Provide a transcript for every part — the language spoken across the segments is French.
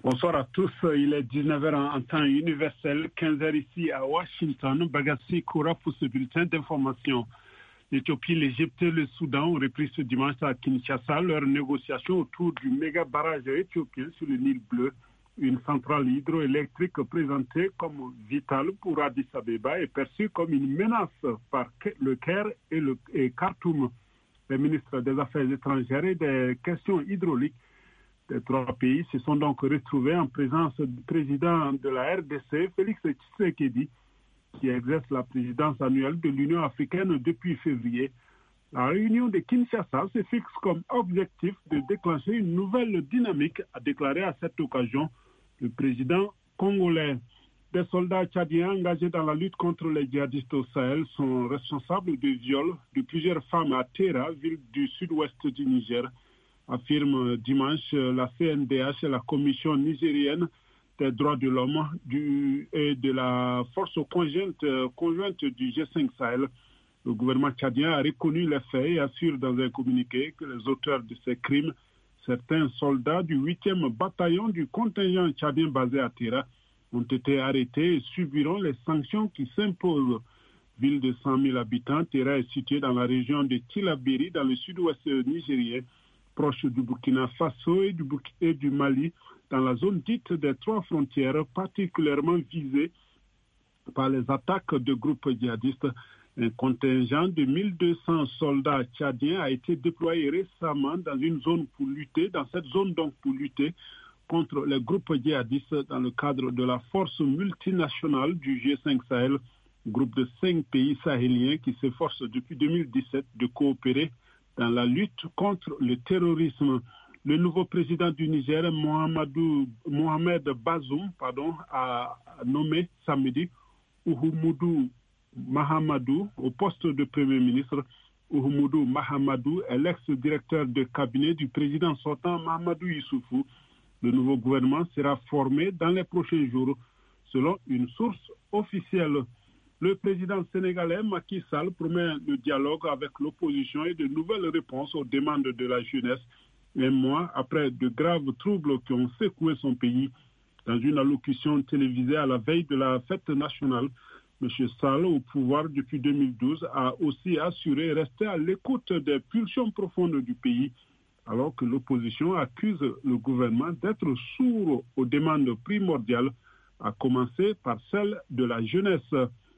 Bonsoir à tous. Il est 19h en temps universel, 15h ici à Washington. Bagassi Koura pour ce bulletin d'information. L'Éthiopie, l'Égypte et le Soudan ont repris ce dimanche à Kinshasa leurs négociations autour du méga barrage éthiopien sur le Nil bleu. Une centrale hydroélectrique présentée comme vitale pour Addis Abeba est perçue comme une menace par le Caire et Khartoum. Les ministres des Affaires étrangères et des questions hydrauliques des trois pays se sont donc retrouvés en présence du président de la RDC, Félix Tshisekedi, qui exerce la présidence annuelle de l'Union africaine depuis février. La réunion de Kinshasa se fixe comme objectif de déclencher une nouvelle dynamique, a déclaré à cette occasion le président congolais. Des soldats tchadiens engagés dans la lutte contre les djihadistes au Sahel sont responsables de viols de plusieurs femmes à Tera, ville du sud-ouest du Niger, affirme dimanche la CNDH et la Commission nigérienne des droits de l'homme et de la force conjointe du G5 Sahel. Le gouvernement tchadien a reconnu les faits et assure dans un communiqué que les auteurs de ces crimes, certains soldats du 8e bataillon du contingent tchadien basé à Tera, ont été arrêtés et subiront les sanctions qui s'imposent. Ville de 100 000 habitants, Tera est située dans la région de Tillabéri, dans le sud-ouest nigérien, proche du Burkina Faso et du Mali, dans la zone dite des trois frontières, particulièrement visée par les attaques de groupes djihadistes. Un contingent de 1200 soldats tchadiens a été déployé récemment dans une zone pour lutter, dans cette zone donc pour lutter contre les groupes djihadistes dans le cadre de la force multinationale du G5 Sahel, groupe de 5 pays sahéliens qui s'efforcent depuis 2017 de coopérer dans la lutte contre le terrorisme. Le nouveau président du Niger, Mohamed Bazoum, a nommé samedi Uhumudu Mahamadou au poste de Premier ministre. Uhumudu Mahamadou est l'ex-directeur de cabinet du président sortant Mahamadou Issoufou. Le nouveau gouvernement sera formé dans les prochains jours, selon une source officielle. Le président sénégalais Macky Sall promet le dialogue avec l'opposition et de nouvelles réponses aux demandes de la jeunesse, un mois après de graves troubles qui ont secoué son pays. Dans une allocution télévisée à la veille de la fête nationale, M. Sall, au pouvoir depuis 2012, a aussi assuré rester à l'écoute des pulsions profondes du pays, alors que l'opposition accuse le gouvernement d'être sourd aux demandes primordiales, à commencer par celle de la jeunesse.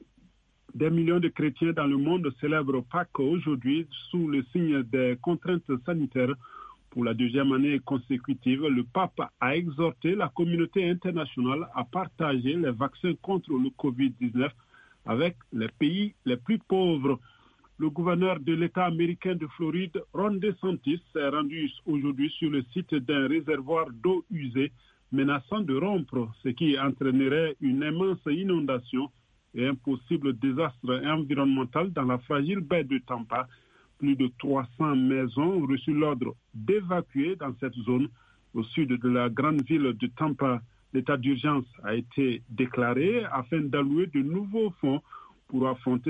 Des millions de chrétiens dans le monde célèbrent Pâques aujourd'hui sous le signe des contraintes sanitaires. Pour la deuxième année consécutive, le pape a exhorté la communauté internationale à partager les vaccins contre le Covid-19 avec les pays les plus pauvres. Le gouverneur de l'État américain de Floride, Ron DeSantis, s'est rendu aujourd'hui sur le site d'un réservoir d'eau usée menaçant de rompre, ce qui entraînerait une immense inondation et un possible désastre environnemental dans la fragile baie de Tampa. Plus de 300 maisons ont reçu l'ordre d'évacuer dans cette zone au sud de la grande ville de Tampa. L'état d'urgence a été déclaré afin d'allouer de nouveaux fonds pour affronter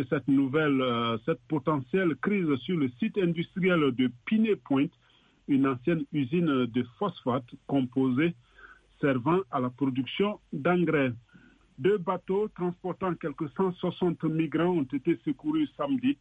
cette potentielle crise sur le site industriel de Piney Point, une ancienne usine de phosphate composée servant à la production d'engrais. 2 bateaux transportant quelques 160 migrants ont été secourus samedi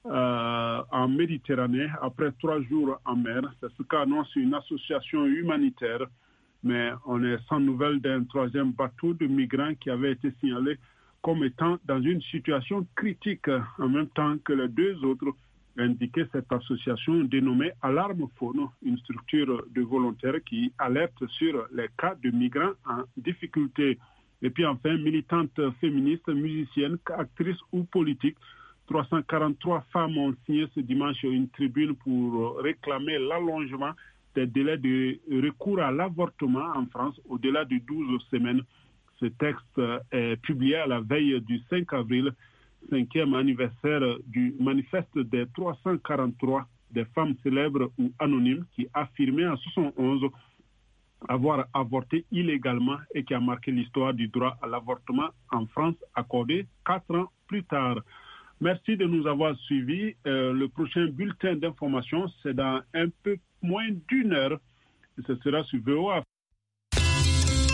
en Méditerranée après 3 jours en mer. C'est ce qu'annonce une association humanitaire. Mais on est sans nouvelles d'un 3e bateau de migrants qui avait été signalé comme étant dans une situation critique, en même temps que les 2 autres, indiquait cette association dénommée Alarme Faune, une structure de volontaires qui alerte sur les cas de migrants en difficulté. Et puis enfin, militante féministe, musicienne, actrice ou politique, 343 femmes ont signé ce dimanche une tribune pour réclamer l'allongement des délais de recours à l'avortement en France au-delà de 12 semaines. Ce texte est publié à la veille du 5 avril, 5e anniversaire du manifeste des 343 des femmes célèbres ou anonymes qui affirmaient en 1971 avoir avorté illégalement et qui a marqué l'histoire du droit à l'avortement en France accordé 4 ans plus tard. Merci de nous avoir suivis. Le prochain bulletin d'information, c'est dans un peu moins d'1 heure. Ce sera sur VOA.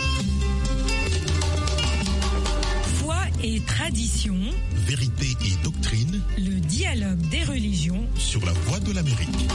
et tradition, vérité et doctrine, le dialogue des religions sur la Voix de l'Amérique.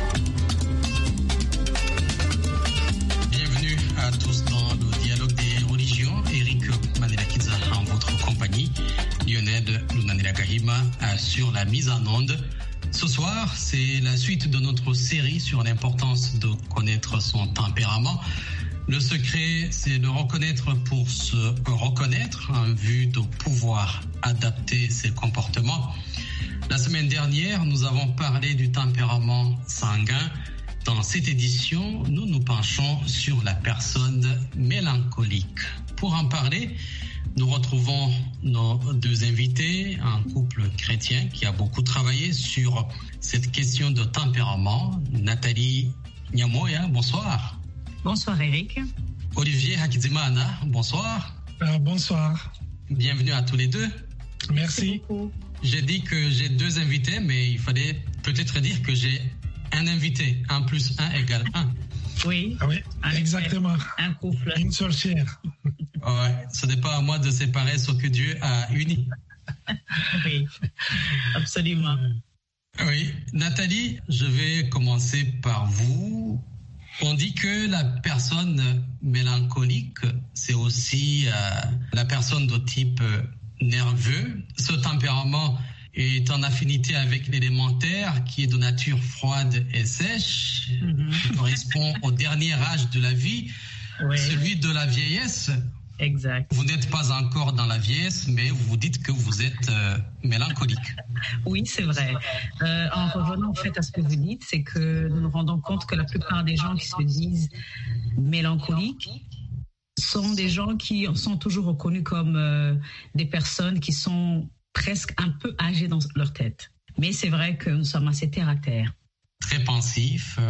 Bienvenue à tous dans le dialogue des religions. Eric Manelakiza en votre compagnie, Lionel Lunanela Kahima sur la mise en onde. Ce soir, c'est la suite de notre série sur l'importance de connaître son tempérament. Le secret, c'est de reconnaître pour se reconnaître en vue de pouvoir adapter ses comportements. La semaine dernière, nous avons parlé du tempérament sanguin. Dans cette édition, nous nous penchons sur la personne mélancolique. Pour en parler, nous retrouvons nos deux invités, un couple chrétien qui a beaucoup travaillé sur cette question de tempérament. Nathalie Nyamoya, bonsoir. Bonsoir Eric. Olivier Hakizimana, bonsoir. Bonsoir. Bienvenue à tous les deux. Merci. J'ai dit que j'ai deux invités, mais il fallait peut-être dire que j'ai un invité. 1 + 1 = 1. Oui, exactement. Un couple. Une seule chair. Ouais, ce n'est pas à moi de séparer ce que Dieu a uni. Oui, absolument. Oui, Nathalie, je vais commencer par vous. On dit que la personne mélancolique, c'est aussi la personne de type nerveux. Ce tempérament est en affinité avec l'élémentaire qui est de nature froide et sèche, qui correspond au dernier âge de la vie, celui de la vieillesse. Exact. Vous n'êtes pas encore dans la vieillesse, mais vous dites que vous êtes mélancolique. Oui, c'est vrai. En revenant en fait à ce que vous dites, c'est que nous nous rendons compte que la plupart des gens qui se disent mélancoliques sont des gens qui sont toujours reconnus comme des personnes qui sont presque un peu âgées dans leur tête. Mais c'est vrai que nous sommes assez terre à terre. Très pensif.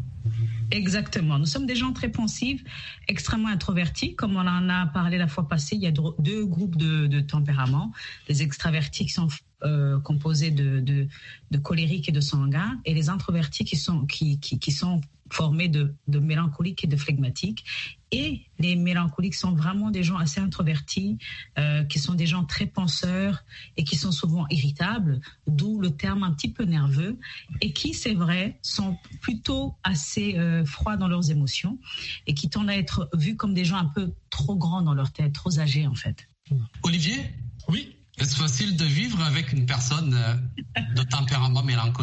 Exactement. Nous sommes des gens très pensifs, extrêmement introvertis. Comme on en a parlé la fois passée, il y a deux groupes de tempéraments. Les extravertis qui sont composés de colériques et de sanguins, et les introvertis qui sont formés de mélancoliques et de flegmatiques. Et les mélancoliques sont vraiment des gens assez introvertis, qui sont des gens très penseurs et qui sont souvent irritables, d'où le terme un petit peu nerveux, et qui, c'est vrai, sont plutôt assez froids dans leurs émotions et qui tendent à être vus comme des gens un peu trop grands dans leur tête, trop âgés en fait. Olivier ? Oui. Est-ce facile de vivre avec une personne de tempérament mélancolique ?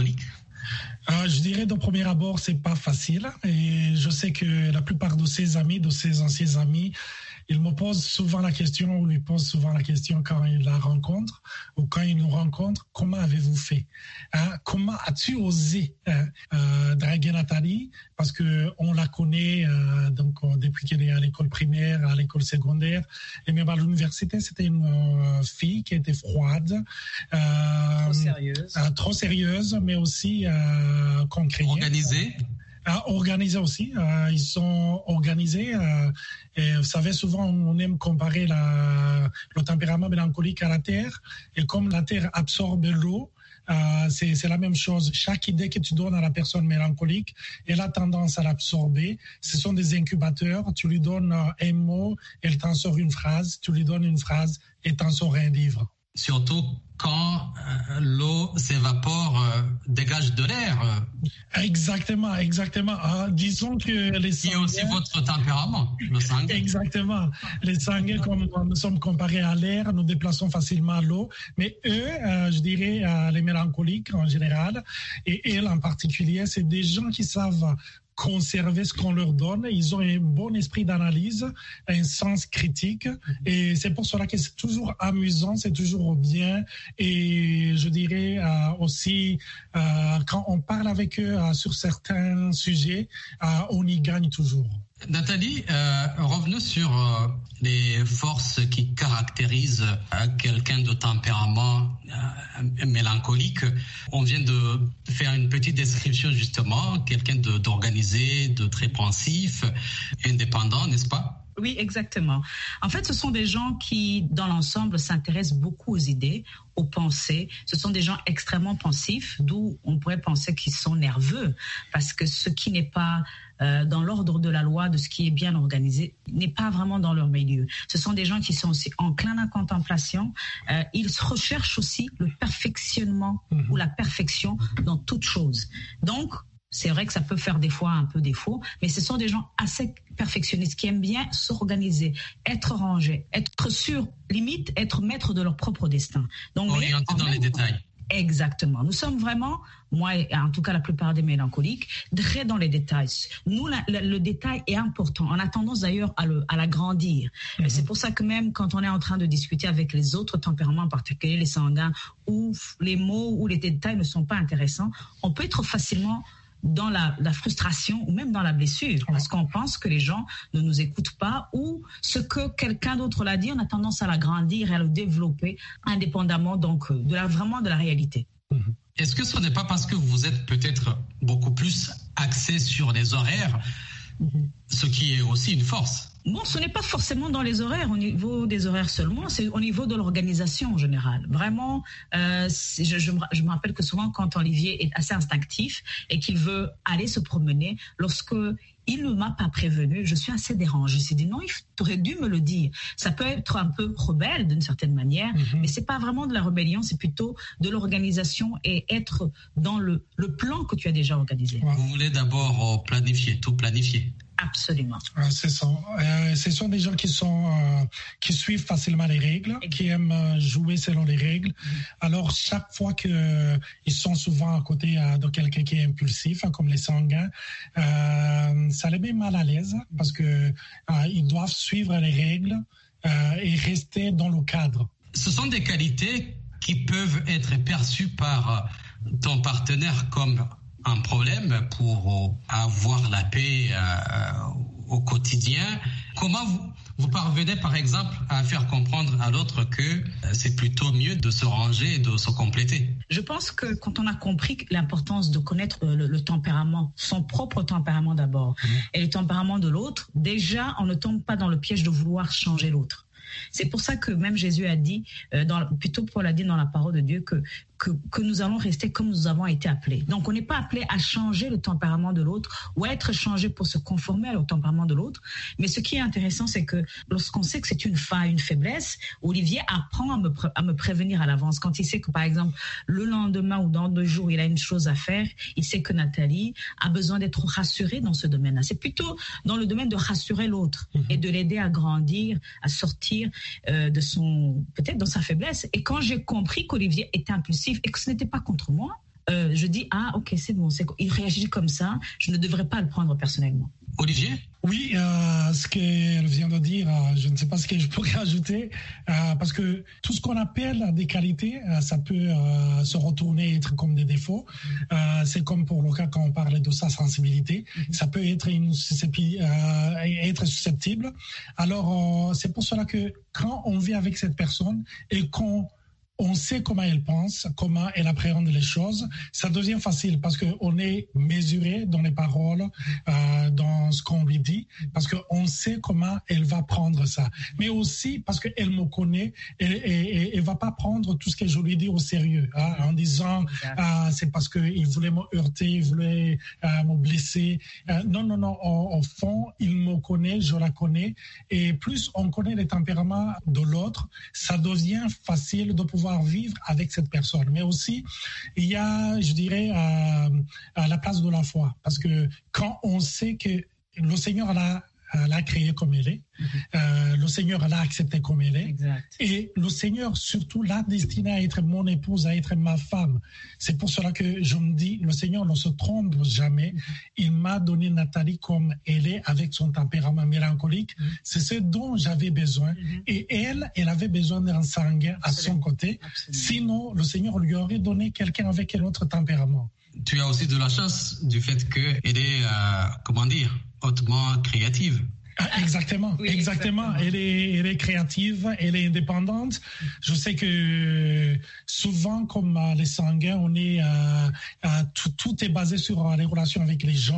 Je dirais de premier abord, c'est pas facile. Et je sais que la plupart de ses amis, de ses anciens amis, ils me posent souvent la question, ou lui posent souvent la question quand ils la rencontrent, ou quand ils nous rencontrent, comment avez-vous fait ? Comment as-tu osé draguer Nathalie ? Parce qu'on la connaît donc, depuis qu'elle est à l'école primaire, à l'école secondaire, et même à l'université, c'était une fille qui était froide. Trop sérieuse, mais aussi concrète. Organisés aussi. Ils sont organisés. Et vous savez, souvent, on aime comparer le tempérament mélancolique à la terre. Et comme la terre absorbe l'eau, c'est la même chose. Chaque idée que tu donnes à la personne mélancolique, elle a tendance à l'absorber. Ce sont des incubateurs. Tu lui donnes un mot, elle t'en sort une phrase. Tu lui donnes une phrase, et t'en sort un livre. Surtout quand l'eau s'évapore, dégage de l'air. Exactement. Disons que les sanguins... Et aussi votre tempérament, le sanguin. Exactement. Les sanguins, comme nous sommes comparés à l'air, nous déplaçons facilement l'eau. Mais eux, je dirais, les mélancoliques en général, et elles en particulier, c'est des gens qui savent conserver ce qu'on leur donne. Ils ont un bon esprit d'analyse, un sens critique, et c'est pour cela que c'est toujours amusant, c'est toujours bien, et je dirais aussi quand on parle avec eux sur certains sujets, on y gagne toujours. Nathalie, revenons sur les forces qui caractérisent quelqu'un de tempérament mélancolique. On vient de faire une petite description justement, quelqu'un d'organisé, de très pensif, indépendant, n'est-ce pas ? Oui, exactement. En fait, ce sont des gens qui, dans l'ensemble, s'intéressent beaucoup aux idées, aux pensées. Ce sont des gens extrêmement pensifs, d'où on pourrait penser qu'ils sont nerveux, parce que ce qui n'est pas dans l'ordre de la loi, de ce qui est bien organisé, n'est pas vraiment dans leur milieu. Ce sont des gens qui sont aussi enclins à la contemplation. Ils recherchent aussi le perfectionnement ou la perfection dans toute chose. Donc, c'est vrai que ça peut faire des fois un peu défaut, mais ce sont des gens assez perfectionnistes qui aiment bien s'organiser, être rangés, être sûrs, limite être maîtres de leur propre destin. Donc, orientés dans les détails. Exactement. Nous sommes vraiment, moi et en tout cas la plupart des mélancoliques, très dans les détails. Nous, le détail est important. On a tendance d'ailleurs à l'agrandir. C'est pour ça que même quand on est en train de discuter avec les autres tempéraments, en particulier les sanguins, où les mots ou les détails ne sont pas intéressants, on peut être facilement dans la frustration ou même dans la blessure, parce qu'on pense que les gens ne nous écoutent pas, ou ce que quelqu'un d'autre l'a dit, on a tendance à l'agrandir et à le développer indépendamment donc vraiment de la réalité. Est-ce que ce n'est pas parce que vous êtes peut-être beaucoup plus axé sur les horaires, ce qui est aussi une force? Bon, ce n'est pas forcément dans les horaires, au niveau des horaires seulement, c'est au niveau de l'organisation en général. Vraiment, je me rappelle que souvent quand Olivier est assez instinctif et qu'il veut aller se promener, lorsque il ne m'a pas prévenu, je suis assez dérangée. Je me suis dit non, tu aurais dû me le dire. Ça peut être un peu rebelle d'une certaine manière, mais c'est pas vraiment de la rébellion, c'est plutôt de l'organisation et être dans le plan que tu as déjà organisé. Vous voulez d'abord planifier, tout planifier. Absolument. C'est ça. Ce sont des gens qui suivent facilement les règles, qui aiment jouer selon les règles. Alors, chaque fois qu'ils sont souvent à côté de quelqu'un qui est impulsif, comme les sanguins, ça les met mal à l'aise parce que ils doivent suivre les règles et rester dans le cadre. Ce sont des qualités qui peuvent être perçues par ton partenaire comme un problème pour avoir la paix au quotidien. Comment vous parvenez, par exemple, à faire comprendre à l'autre que c'est plutôt mieux de se ranger et de se compléter? Je pense que quand on a compris l'importance de connaître le tempérament, son propre tempérament d'abord, et le tempérament de l'autre, déjà, on ne tombe pas dans le piège de vouloir changer l'autre. C'est pour ça que même Jésus a dit, plutôt Paul a dit dans la parole de Dieu que nous allons rester comme nous avons été appelés. Donc, on n'est pas appelé à changer le tempérament de l'autre ou à être changé pour se conformer au tempérament de l'autre. Mais ce qui est intéressant, c'est que lorsqu'on sait que c'est une faille, une faiblesse, Olivier apprend à me prévenir à l'avance. Quand il sait que, par exemple, le lendemain ou dans 2 jours, il a une chose à faire, il sait que Nathalie a besoin d'être rassurée dans ce domaine-là. C'est plutôt dans le domaine de rassurer l'autre et de l'aider à grandir, à sortir peut-être dans sa faiblesse. Et quand j'ai compris qu'Olivier était impulsif, et que ce n'était pas contre moi, je dis ok, c'est bon, il réagit comme ça, je ne devrais pas le prendre personnellement. Olivier? Oui, ce qu'elle vient de dire, je ne sais pas ce que je pourrais ajouter, parce que tout ce qu'on appelle des qualités, ça peut se retourner et être comme des défauts. C'est comme pour le cas quand on parlait de sa sensibilité, ça peut être être susceptible. Alors, c'est pour cela que quand on vit avec cette personne et on sait comment elle pense, comment elle appréhende les choses, ça devient facile parce qu'on est mesuré dans les paroles, dans ce qu'on lui dit, parce qu'on sait comment elle va prendre ça. Mais aussi parce qu'elle me connaît et elle va pas prendre tout ce que je lui dis au sérieux, en disant c'est parce qu'il voulait me heurter, il voulait me blesser. Non, au fond, il me connaît, je la connais. Et plus on connaît les tempéraments de l'autre, ça devient facile de pouvoir vivre avec cette personne. Mais aussi, il y a, je dirais, à la place de la foi. Parce que quand on sait que le Seigneur l'a créée comme elle est, le Seigneur l'a acceptée comme elle est, exact. Et le Seigneur surtout l'a destinée à être mon épouse, à être ma femme. C'est pour cela que je me dis, le Seigneur ne se trompe jamais. Il m'a donné Nathalie comme elle est, avec son tempérament mélancolique. C'est ce dont j'avais besoin. Et elle avait besoin d'un sanguin à son côté. Absolument. Sinon, le Seigneur lui aurait donné quelqu'un avec un autre tempérament. Tu as aussi de la chance du fait qu'elle est, hautement créative. Exactement, oui, exactement. Elle est créative, elle est indépendante. Je sais que souvent, comme les sanguins, on est tout est basé sur les relations avec les gens.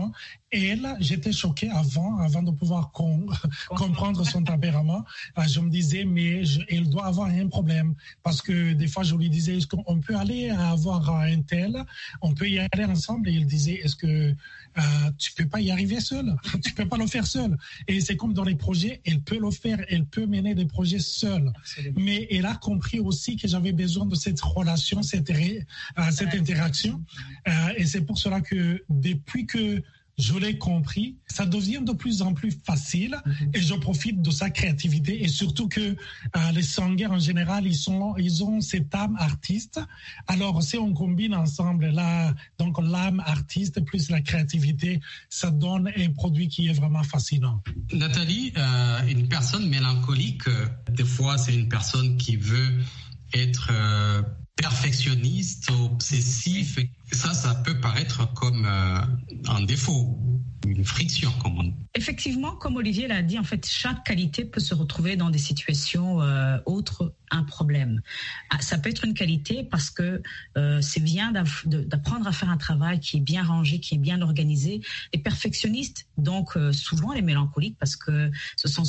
elle, j'étais choquée avant de pouvoir comprendre son tempérament. Je me disais, mais elle doit avoir un problème. Parce que des fois, je lui disais, est-ce qu'on peut aller avoir un tel, on peut y aller ensemble. Et elle disait, est-ce que tu peux pas y arriver seul? Tu peux pas le faire seul. Et c'est comme dans les projets, elle peut le faire, elle peut mener des projets seule. Absolument. Mais elle a compris aussi que j'avais besoin de cette relation, cette interaction. Et c'est pour cela que depuis que je l'ai compris, ça devient de plus en plus facile et je profite de sa créativité et surtout que les Sangais en général, ils ont cette âme artiste. Alors si on combine ensemble là, donc l'âme artiste plus la créativité, ça donne un produit qui est vraiment fascinant. Nathalie, une personne mélancolique, des fois c'est une personne qui veut être perfectionniste, obsessif. Ça peut paraître comme un défaut, une friction, comme on dit. Effectivement, comme Olivier l'a dit, en fait, chaque qualité peut se retrouver dans des situations autres, un problème. Ça peut être une qualité parce que c'est bien d'apprendre à faire un travail qui est bien rangé, qui est bien organisé. Les perfectionnistes, donc souvent les mélancoliques, parce que ce sont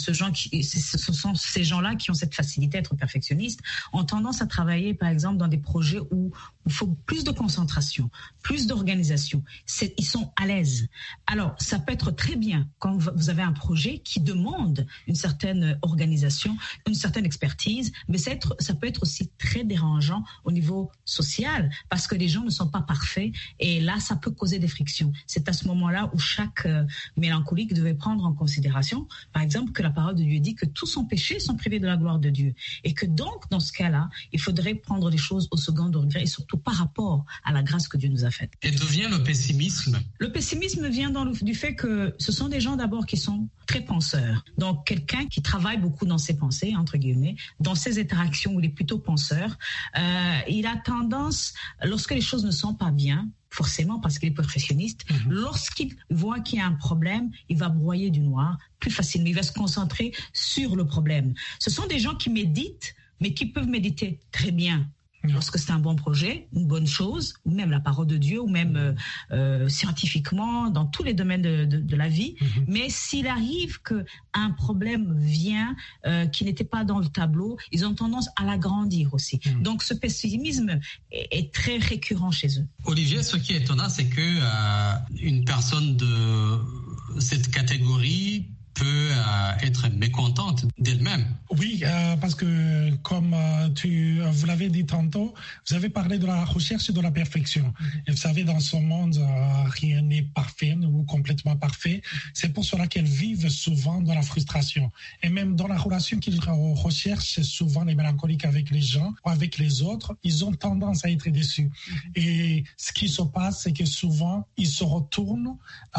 ces gens-là qui ont cette facilité à être perfectionnistes, ont tendance à travailler, par exemple, dans des projets où il faut plus de concentration, plus d'organisation. Ils sont à l'aise. Alors, ça peut être très bien quand vous avez un projet qui demande une certaine organisation, une certaine expertise, mais ça peut être aussi très dérangeant au niveau social parce que les gens ne sont pas parfaits et là, ça peut causer des frictions. C'est à ce moment-là où chaque mélancolique devait prendre en considération, par exemple, que la parole de Dieu dit que tous sont péchés, sont privés de la gloire de Dieu et que donc, dans ce cas-là, il faudrait prendre les choses au second degré et surtout par rapport à la grâce que Dieu nous a faite. Et d'où vient le pessimisme? Le pessimisme vient du fait que ce sont des gens d'abord qui sont très penseurs. Donc, quelqu'un qui travaille beaucoup dans ses pensées, entre guillemets, dans ses interactions où il est plutôt penseur, il a tendance, lorsque les choses ne sont pas bien, forcément parce qu'il est perfectionniste, lorsqu'il voit qu'il y a un problème, il va broyer du noir plus facilement. Il va se concentrer sur le problème. Ce sont des gens qui méditent, mais qui peuvent méditer très bien lorsque c'est un bon projet, une bonne chose, ou même la parole de Dieu, ou même scientifiquement, dans tous les domaines de la vie. Mais s'il arrive qu'un problème vient qui n'était pas dans le tableau, ils ont tendance à l'agrandir aussi. Donc ce pessimisme est très récurrent chez eux. Olivier, ce qui est étonnant, c'est que une personne de cette catégorie peut être mécontente d'elle-même. Oui, parce que comme vous l'avez dit tantôt, vous avez parlé de la recherche de la perfection. Et vous savez, dans ce monde, rien n'est parfait ou complètement parfait. C'est pour cela qu'elles vivent souvent dans la frustration. Et même dans la relation qu'ils recherchent, souvent les mélancoliques avec les gens ou avec les autres, ils ont tendance à être déçus. Et ce qui se passe, c'est que souvent, ils se retournent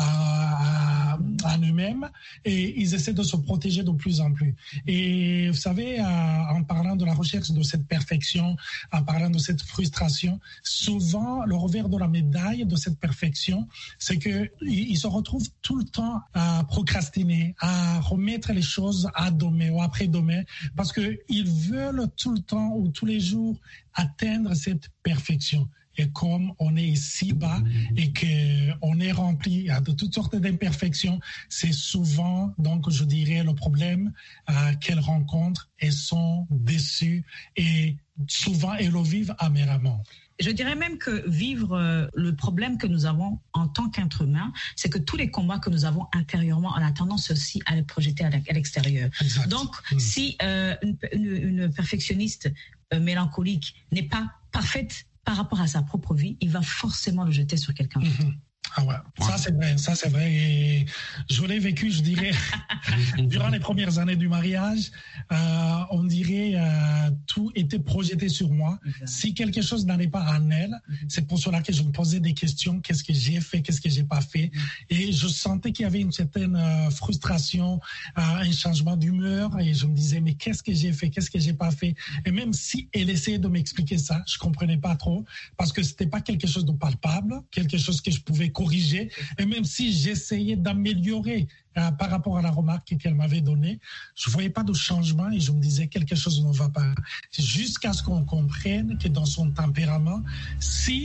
à eux-mêmes et ils essaient de se protéger de plus en plus. Et vous savez, en parlant de la recherche de cette perfection, en parlant de cette frustration, souvent, le revers de la médaille de cette perfection, c'est qu'ils se retrouvent tout le temps à procrastiner, à remettre les choses à demain ou après-demain, parce qu'ils veulent tout le temps ou tous les jours atteindre cette perfection. Et comme on est ici-bas et qu'on est rempli de toutes sortes d'imperfections, c'est souvent, donc je dirais, le problème qu'elles rencontrent et sont déçues et souvent elles le vivent amèrement. Je dirais même que vivre le problème que nous avons en tant qu'être humain, c'est que tous les combats que nous avons intérieurement, on a tendance aussi à les projeter à l'extérieur. Exact. Donc, si une perfectionniste mélancolique n'est pas parfaite par rapport à sa propre vie, il va forcément le jeter sur quelqu'un d'autre. Ah ouais, ça c'est vrai. Et je l'ai vécu, je dirais, durant les premières années du mariage, on dirait tout était projeté sur moi. Si quelque chose n'allait pas en elle, c'est pour cela que je me posais des questions, qu'est-ce que j'ai fait, qu'est-ce que j'ai pas fait. Et je sentais qu'il y avait une certaine frustration, un changement d'humeur, et je me disais, mais qu'est-ce que j'ai fait, qu'est-ce que j'ai pas fait. Et même si elle essayait de m'expliquer ça, je comprenais pas trop, parce que c'était pas quelque chose de palpable, quelque chose que je pouvais corriger, et même si j'essayais d'améliorer par rapport à la remarque qu'elle m'avait donnée, je voyais pas de changement et je me disais quelque chose ne va pas. Jusqu'à ce qu'on comprenne que dans son tempérament, si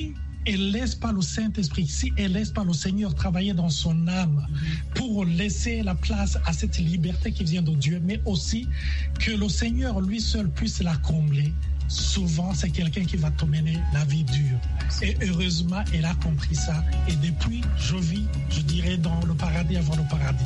elle laisse pas le Saint-Esprit, si elle laisse pas le Seigneur travailler dans son âme pour laisser la place à cette liberté qui vient de Dieu, mais aussi que le Seigneur lui seul puisse la combler, souvent c'est quelqu'un qui va te mener la vie dure. Et heureusement, elle a compris ça. Et depuis, je vis, je dirais, dans le paradis avant le paradis.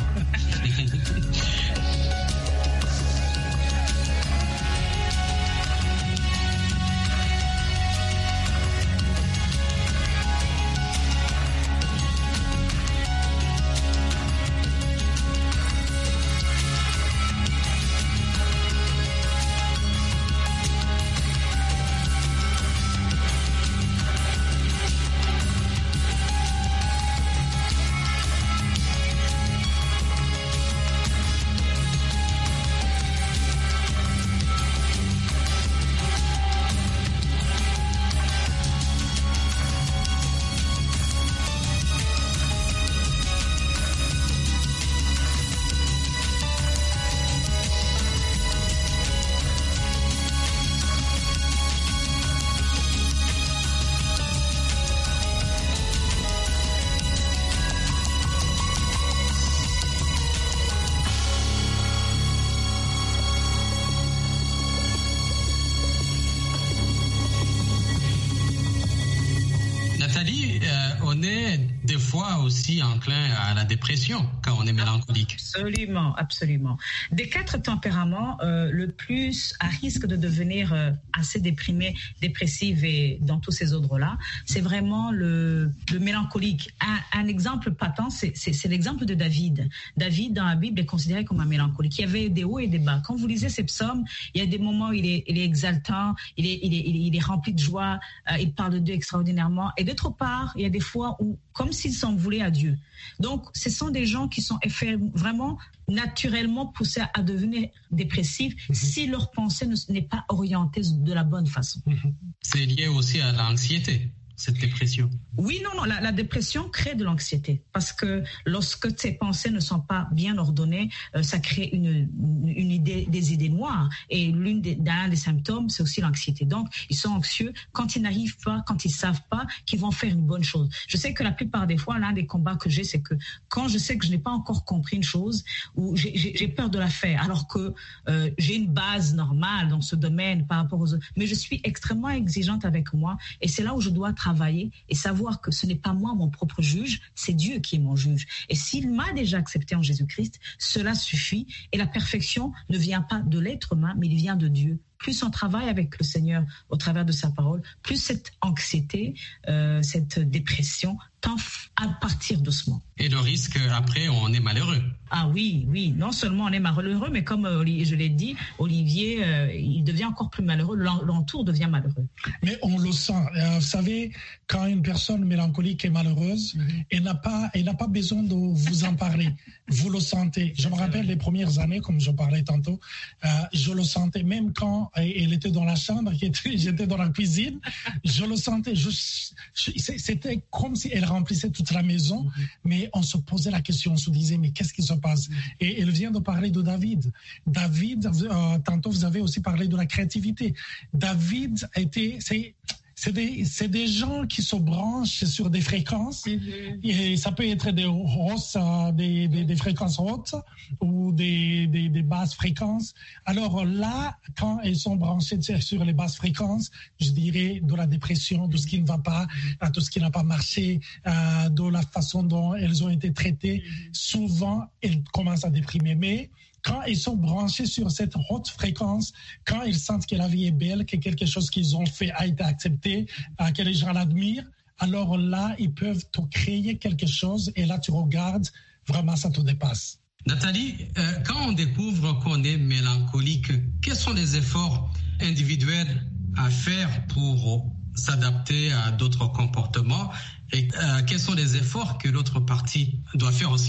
On est des fois aussi enclin à la dépression quand on est mélancolique. Absolument, absolument. Des 4 tempéraments, le plus à risque de devenir assez déprimé, dépressif et dans tous ces ordres-là, c'est vraiment le mélancolique. Un exemple patent, c'est l'exemple de David. David, dans la Bible, est considéré comme un mélancolique. Il y avait des hauts et des bas. Quand vous lisez ces psaumes, il y a des moments où il est exaltant, il est rempli de joie, il parle de Dieu extraordinairement. Et d'autre part, il y a des fois où, comme s'il s'en voulait à Dieu. Donc, ce sont des gens qui sont vraiment naturellement poussés à devenir dépressifs si leur pensée n'est pas orientée de la bonne façon. C'est lié aussi à l'anxiété, cette dépression. Oui, non, la dépression crée de l'anxiété parce que lorsque tes pensées ne sont pas bien ordonnées, ça crée des idées noires. Et l'un des symptômes, c'est aussi l'anxiété. Donc, ils sont anxieux quand ils n'arrivent pas, quand ils savent pas qu'ils vont faire une bonne chose. Je sais que la plupart des fois, l'un des combats que j'ai, c'est que quand je sais que je n'ai pas encore compris une chose ou j'ai peur de la faire, alors que j'ai une base normale dans ce domaine par rapport aux autres, mais je suis extrêmement exigeante avec moi et c'est là où je dois travailler et savoir que ce n'est pas moi mon propre juge, c'est Dieu qui est mon juge. Et s'il m'a déjà accepté en Jésus-Christ, cela suffit. Et la perfection ne vient pas de l'être humain, mais il vient de Dieu. Plus on travaille avec le Seigneur au travers de sa parole, plus cette anxiété, cette dépression tend à partir doucement. Et le risque, après, on est malheureux. Ah oui. Non seulement on est malheureux, mais comme je l'ai dit, Olivier, il devient encore plus malheureux, l'entour devient malheureux. Mais on le sent. Vous savez, quand une personne mélancolique est malheureuse, elle n'a pas besoin de vous en parler. Vous le sentez. Je me rappelle les premières années, comme je parlais tantôt, je le sentais. Même quand elle était dans la chambre, j'étais dans la cuisine, je le sentais. C'était comme si elle remplissait toute la maison, mais on se posait la question, on se disait, mais qu'est-ce qui se passe? Et elle vient de parler de David. David, tantôt vous avez aussi parlé de la créativité. David c'est des gens qui se branchent sur des fréquences et ça peut être des fréquences hautes ou des basses fréquences. Alors là, quand ils sont branchés sur les basses fréquences, je dirais de la dépression, de ce qui ne va pas, de ce qui n'a pas marché, de la façon dont elles ont été traitées, souvent elles commencent à déprimer. Mais quand ils sont branchés sur cette haute fréquence, quand ils sentent que la vie est belle, que quelque chose qu'ils ont fait a été accepté, que les gens l'admirent, alors là, ils peuvent te créer quelque chose et là, tu regardes, vraiment, ça te dépasse. Nathalie, quand on découvre qu'on est mélancolique, quels sont les efforts individuels à faire pour s'adapter à d'autres comportements et quels sont les efforts que l'autre partie doit faire aussi?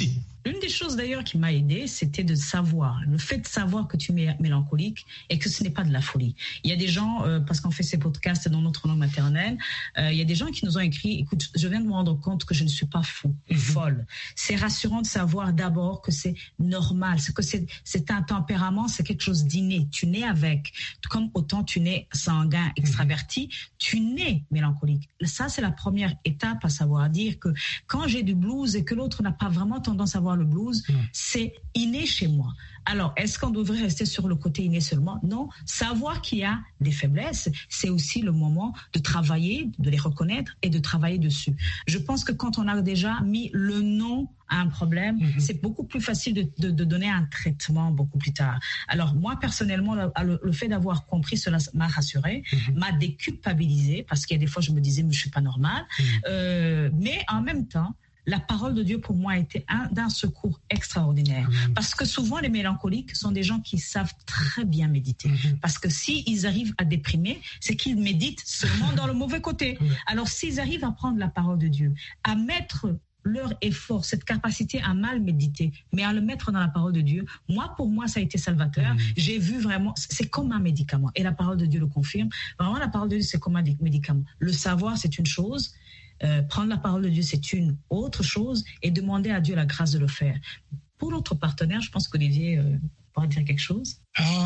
Une des choses d'ailleurs qui m'a aidée, c'était de savoir, le fait de savoir que tu es mélancolique et que ce n'est pas de la folie. Il y a des gens, parce qu'on fait ces podcasts dans notre langue maternelle, il y a des gens qui nous ont écrit, écoute, je viens de me rendre compte que je ne suis pas fou, folle. C'est rassurant de savoir d'abord que c'est normal, que c'est un tempérament, c'est quelque chose d'inné. Tu nais avec, comme autant tu nais sanguin, extraverti, tu nais mélancolique. Ça, c'est la première étape à savoir dire que quand j'ai du blues et que l'autre n'a pas vraiment tendance à avoir le blues, c'est inné chez moi. Alors, est-ce qu'on devrait rester sur le côté inné seulement? Non. Savoir qu'il y a des faiblesses, c'est aussi le moment de travailler, de les reconnaître et de travailler dessus. Je pense que quand on a déjà mis le nom à un problème, c'est beaucoup plus facile de donner un traitement beaucoup plus tard. Alors, moi, personnellement, le fait d'avoir compris cela m'a rassurée, m'a déculpabilisée, parce qu'il y a des fois, je me disais, mais je suis pas normale. Mais en même temps, la parole de Dieu, pour moi, a été d'un secours extraordinaire. Parce que souvent, les mélancoliques sont des gens qui savent très bien méditer. Parce que s'ils arrivent à déprimer, c'est qu'ils méditent seulement dans le mauvais côté. Alors, s'ils arrivent à prendre la parole de Dieu, à mettre leur effort, cette capacité à mal méditer, mais à le mettre dans la parole de Dieu, pour moi, ça a été salvateur. J'ai vu vraiment, c'est comme un médicament. Et la parole de Dieu le confirme. Vraiment, la parole de Dieu, c'est comme un médicament. Le savoir, c'est une chose. Prendre la parole de Dieu, c'est une autre chose, et demander à Dieu la grâce de le faire. Pour notre partenaire, je pense qu'Olivier pourra dire quelque chose.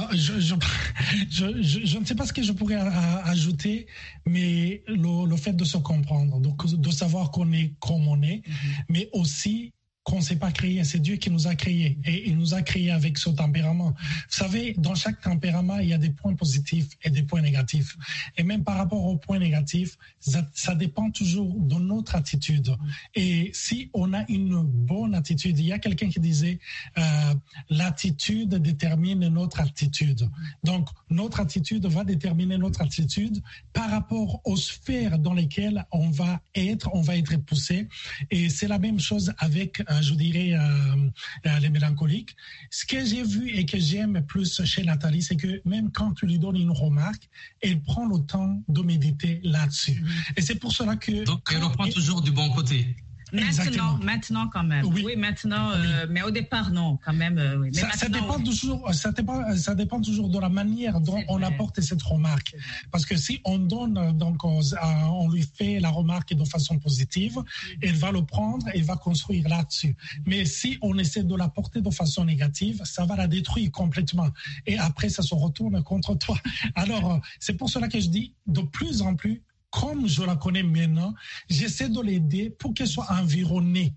Je ne sais pas ce que je pourrais ajouter, mais le fait de se comprendre, donc de savoir qu'on est comme on est, mais aussi qu'on ne s'est pas créé, c'est Dieu qui nous a créés et il nous a créés avec ce tempérament. Vous savez, dans chaque tempérament, il y a des points positifs et des points négatifs. Et même par rapport aux points négatifs, ça dépend toujours de notre attitude. Et si on a une bonne attitude, il y a quelqu'un qui disait l'attitude détermine notre attitude. Donc, notre attitude va déterminer notre attitude par rapport aux sphères dans lesquelles on va être poussé. Et c'est la même chose avec je dirais, les mélancoliques. Ce que j'ai vu et que j'aime plus chez Nathalie, c'est que même quand tu lui donnes une remarque, elle prend le temps de méditer là-dessus. Et c'est pour cela que... Donc, elle reprend toujours du bon côté. Maintenant quand même. Oui, maintenant, mais au départ, non, quand même. Oui. Mais ça dépend toujours de la manière dont on apporte cette remarque. Parce que si on donne, donc, on lui fait la remarque de façon positive, elle va le prendre et va construire là-dessus. Mais si on essaie de la porter de façon négative, ça va la détruire complètement. Et après, ça se retourne contre toi. Alors, c'est pour cela que je dis, de plus en plus, comme je la connais maintenant, j'essaie de l'aider pour qu'elle soit environnée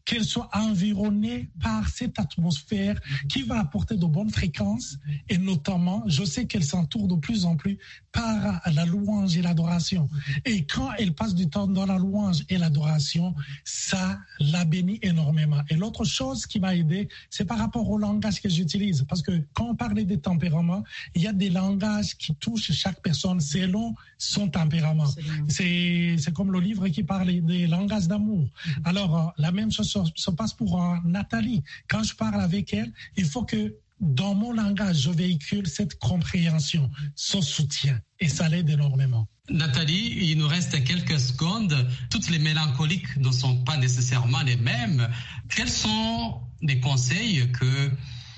par cette atmosphère qui va apporter de bonnes fréquences. Et notamment, je sais qu'elle s'entoure de plus en plus par la louange et l'adoration. Et quand elle passe du temps dans la louange et l'adoration, ça la bénit énormément. Et l'autre chose qui m'a aidé, c'est par rapport au langage que j'utilise. Parce que quand on parlait des tempéraments, il y a des langages qui touchent chaque personne selon son tempérament. C'est comme le livre qui parle des langages d'amour. Alors, la même chose se passe pour Nathalie. Quand je parle avec elle, il faut que dans mon langage, je véhicule cette compréhension, ce soutien. Et ça l'aide énormément. Nathalie, il nous reste quelques secondes. Toutes les mélancoliques ne sont pas nécessairement les mêmes. Quels sont les conseils que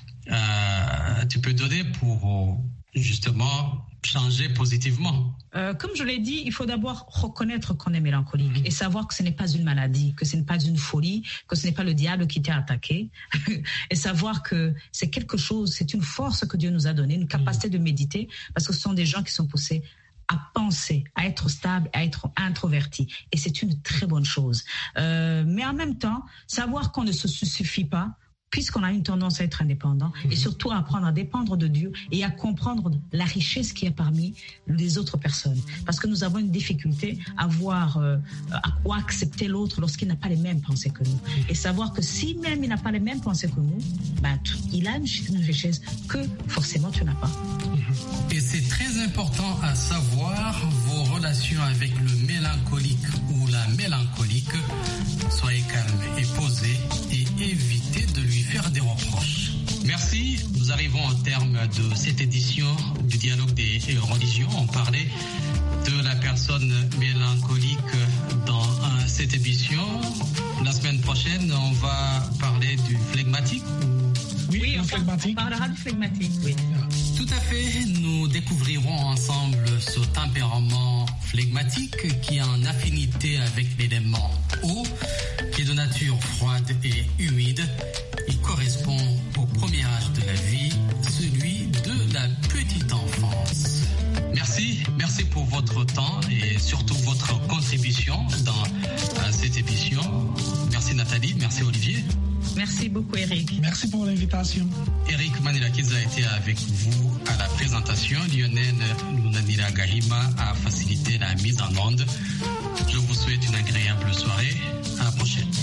tu peux donner pour justement changer positivement? Comme je l'ai dit, il faut d'abord reconnaître qu'on est mélancolique et savoir que ce n'est pas une maladie, que ce n'est pas une folie, que ce n'est pas le diable qui t'a attaqué et savoir que c'est quelque chose, c'est une force que Dieu nous a donnée, une capacité de méditer, parce que ce sont des gens qui sont poussés à penser, à être stable, à être introverti. Et c'est une très bonne chose. Mais en même temps, savoir qu'on ne se suffit pas, puisqu'on a une tendance à être indépendant, et surtout à apprendre à dépendre de Dieu et à comprendre la richesse qu'il y a parmi les autres personnes. Parce que nous avons une difficulté à accepter l'autre lorsqu'il n'a pas les mêmes pensées que nous. Et savoir que si même il n'a pas les mêmes pensées que nous, il a une richesse que forcément tu n'as pas. Et c'est très important à savoir vos relations avec le mélancolique ou la mélancolique. Soyez calme et posé et évitez de lui faire des reproches. Merci. Nous arrivons au terme de cette édition du Dialogue des religions. On parlait de la personne mélancolique dans cette émission. La semaine prochaine, on va parler du flegmatique Oui, on parlera du flegmatique, oui. Tout à fait, nous découvrirons ensemble ce tempérament flegmatique qui est en affinité avec l'élément eau, qui est de nature froide et humide. Il correspond au premier âge de la vie, celui de la petite enfance. Merci pour votre temps et surtout votre contribution dans cette émission. Merci Nathalie, merci Olivier. Merci beaucoup Eric. Merci pour l'invitation. Eric Manirakiza a été avec vous à la présentation. Lionel Lunanira Gahima a facilité la mise en onde. Je vous souhaite une agréable soirée. À la prochaine.